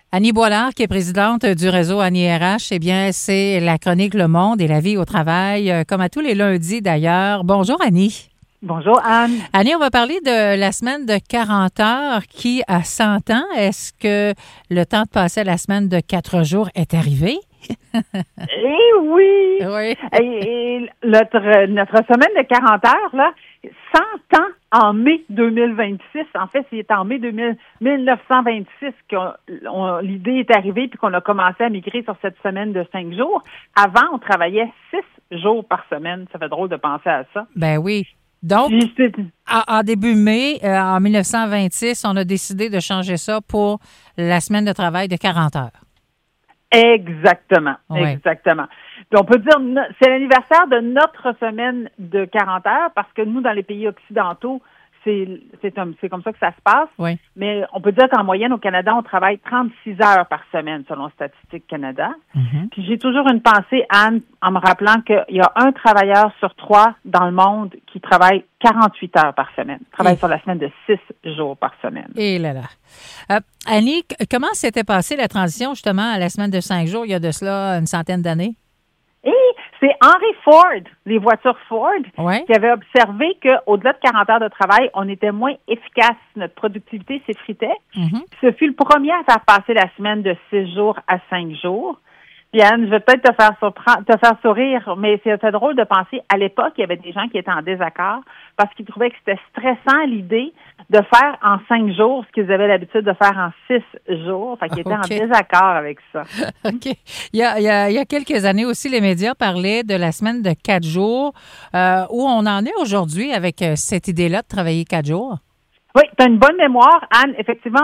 Annie Boilard, qui est présidente du réseau Annie RH, eh bien, c'est la chronique Le Monde et la vie au travail, comme à tous les lundis d'ailleurs. Bonjour Annie. Bonjour Anne. Annie, on va parler de la semaine de 40 heures qui a 100 ans. Est-ce que le temps de passer à la semaine de 4 jours est arrivé? Eh oui! Oui. Et notre semaine de 40 heures, là, 100 ans en mai 2026. En fait, c'est en mai 1926 que l'idée est arrivée puis qu'on a commencé à migrer sur cette semaine de 5 jours. Avant, on travaillait 6 jours par semaine. Ça fait drôle de penser à ça. Ben oui. Donc, en début mai, en 1926, on a décidé de changer ça pour la semaine de travail de 40 heures. Exactement, oui. Exactement. Puis on peut dire, c'est l'anniversaire de notre semaine de 40 heures parce que nous, dans les pays occidentaux, c'est comme ça que ça se passe. Oui. Mais on peut dire qu'en moyenne, au Canada, on travaille 36 heures par semaine, selon Statistique Canada. Mm-hmm. Puis j'ai toujours une pensée, Anne, en me rappelant qu'il y a un travailleur sur 3 dans le monde qui travaille 48 heures par semaine, travaille sur la semaine de 6 jours par semaine. Et là là. Annie, comment s'était passée la transition justement à la semaine de 5 jours, il y a de cela une centaine d'années? Et c'est Henry Ford, les voitures Ford, qui avait observé qu'au-delà de 40 heures de travail, on était moins efficace. Notre productivité s'effritait. Mm-hmm. Ce fut le premier à faire passer la semaine de 6 jours à 5 jours. Puis Anne, je vais peut-être te faire sourire, mais c'est drôle de penser, à l'époque, il y avait des gens qui étaient en désaccord parce qu'ils trouvaient que c'était stressant l'idée de faire en 5 jours ce qu'ils avaient l'habitude de faire en 6 jours. Fait qu'ils étaient en désaccord avec ça. OK. Il y a quelques années aussi, les médias parlaient de la semaine de 4 jours. Où on en est aujourd'hui avec cette idée-là de travailler 4 jours? Oui, tu as une bonne mémoire, Anne. Effectivement,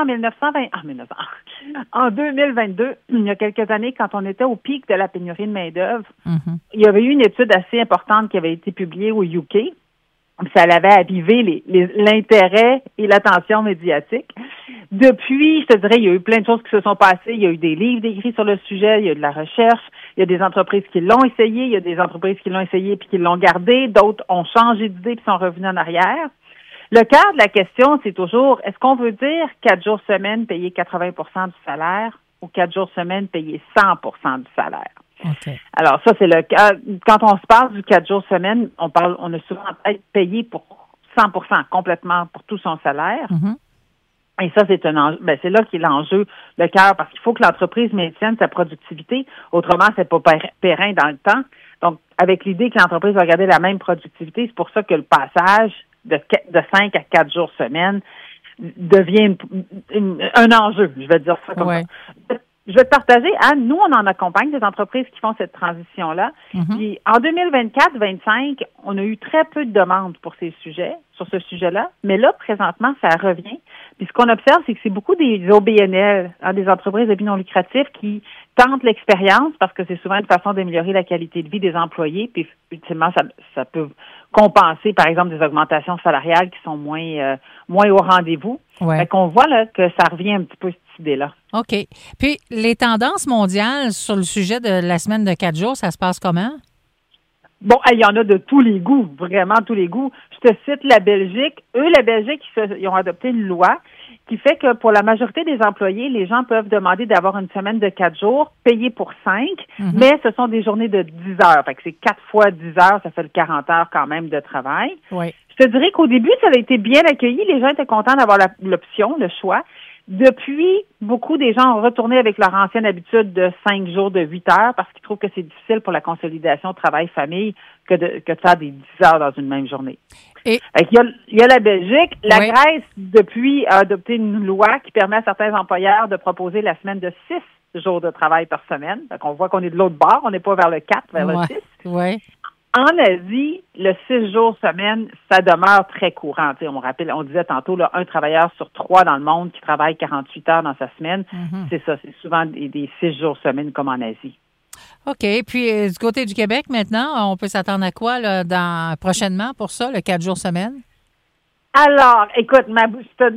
en 2022, il y a quelques années, quand on était au pic de la pénurie de main-d'œuvre, Mm-hmm. il y avait eu une étude assez importante qui avait été publiée au UK. Ça avait avivé l'intérêt et l'attention médiatique. Depuis, je te dirais, il y a eu plein de choses qui se sont passées. Il y a eu des livres écrits sur le sujet, il y a eu de la recherche, il y a des entreprises qui l'ont essayé, il y a des entreprises qui l'ont essayé puis qui l'ont gardé, d'autres ont changé d'idée puis sont revenus en arrière. Le cœur de la question, c'est toujours, est-ce qu'on veut dire 4 jours semaine payer 80 du salaire ou 4 jours semaine payer 100 du salaire? Okay. Alors, ça, c'est le cas. Quand on se parle du 4 jours semaine, on a souvent être payé pour 100 complètement pour tout son salaire. Mm-hmm. Et ça, c'est un enjeu. C'est là qu'est l'enjeu, le cœur, parce qu'il faut que l'entreprise maintienne sa productivité. Autrement, c'est pas périn dans le temps. Donc, avec l'idée que l'entreprise va garder la même productivité, c'est pour ça que le passage de 5 à 4 jours semaine devient un enjeu, je vais dire ça comme ça. Je vais te partager, Anne, nous, on en accompagne des entreprises qui font cette transition-là. Mm-hmm. Puis en 2024-25, on a eu très peu de demandes sur ce sujet-là. Mais là, présentement, ça revient. Puis ce qu'on observe, c'est que c'est beaucoup des OBNL, des entreprises de but non lucratif, qui tentent l'expérience parce que c'est souvent une façon d'améliorer la qualité de vie des employés. Puis ultimement, ça peut compenser, par exemple, des augmentations salariales qui sont moins au rendez-vous. Ouais. Fait qu'on voit là que ça revient un petit peu cette idée-là. OK. Puis, les tendances mondiales sur le sujet de la semaine de 4 jours, ça se passe comment? Bon, il y en a de tous les goûts, vraiment tous les goûts. Je te cite la Belgique. Eux, la Belgique, ils ont adopté une loi qui fait que pour la majorité des employés, les gens peuvent demander d'avoir une semaine de 4 jours, payée pour 5, mais ce sont des journées de 10 heures. Fait que c'est 4 fois 10 heures, ça fait le 40 heures quand même de travail. Oui. Je te dirais qu'au début, ça a été bien accueilli. Les gens étaient contents d'avoir l'option, le choix. Depuis, beaucoup des gens ont retourné avec leur ancienne habitude de 5 jours de 8 heures parce qu'ils trouvent que c'est difficile pour la consolidation travail-famille que de faire des 10 heures dans une même journée. Et il y a la Belgique. La Grèce, depuis, a adopté une loi qui permet à certains employeurs de proposer la semaine de 6 jours de travail par semaine. Donc, on voit qu'on est de l'autre bord. On n'est pas vers le 4, vers le 6. Oui. En Asie, le 6 jours semaine, ça demeure très courant. On disait tantôt, là, un travailleur sur 3 dans le monde qui travaille 48 heures dans sa semaine. Mm-hmm. C'est ça, c'est souvent des 6 jours semaine comme en Asie. OK. Puis, du côté du Québec, maintenant, on peut s'attendre à quoi là, prochainement pour ça, le 4 jours semaine? Alors, écoute, ma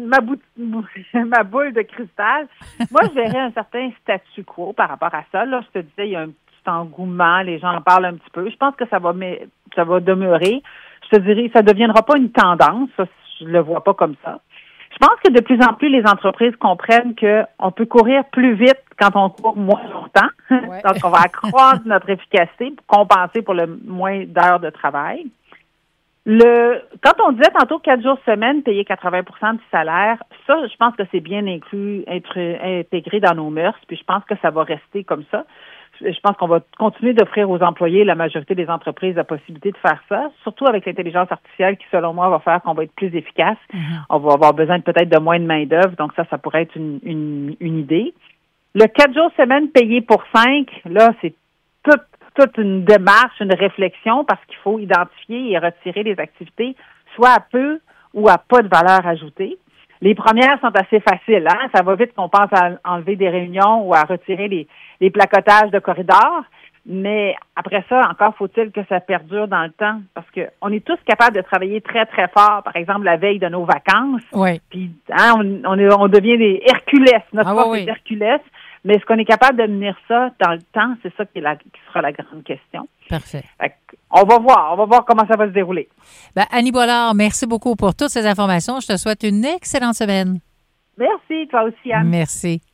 boule de cristal, moi, je verrais un certain statu quo par rapport à ça. Là, je te disais, il y a un petit engouement, les gens en parlent un petit peu. Je pense que ça va demeurer. Je te dirais, ça ne deviendra pas une tendance. Ça, je le vois pas comme ça. Je Je pense que de plus en plus, les entreprises comprennent qu'on peut courir plus vite quand on court moins longtemps. Ouais. Donc, on va accroître notre efficacité pour compenser pour le moins d'heures de travail. Quand on disait tantôt 4 jours semaine, payer 80% du salaire, ça, je pense que c'est bien intégré dans nos mœurs, puis je pense que ça va rester comme ça. Je pense qu'on va continuer d'offrir aux employés, la majorité des entreprises, la possibilité de faire ça, surtout avec l'intelligence artificielle qui, selon moi, va faire qu'on va être plus efficace. Mm-hmm. On va avoir besoin peut-être de moins de main-d'œuvre, donc ça pourrait être une idée. Le 4 jours semaine payé pour 5, là, c'est toute une démarche, une réflexion, parce qu'il faut identifier et retirer les activités, soit à peu ou à pas de valeur ajoutée. Les premières sont assez faciles, hein? Ça va vite qu'on pense à enlever des réunions ou à retirer les placotages de corridors. Mais après ça, encore faut-il que ça perdure dans le temps, parce que on est tous capables de travailler très, très fort, par exemple, la veille de nos vacances. Oui. Puis, hein, on devient des Hercules. Notre force est Hercules. Mais est-ce qu'on est capable de mener ça dans le temps? C'est ça qui sera la grande question. Parfait. On va voir comment ça va se dérouler. Annie Boilard, merci beaucoup pour toutes ces informations. Je te souhaite une excellente semaine. Merci, toi aussi, Anne. Merci.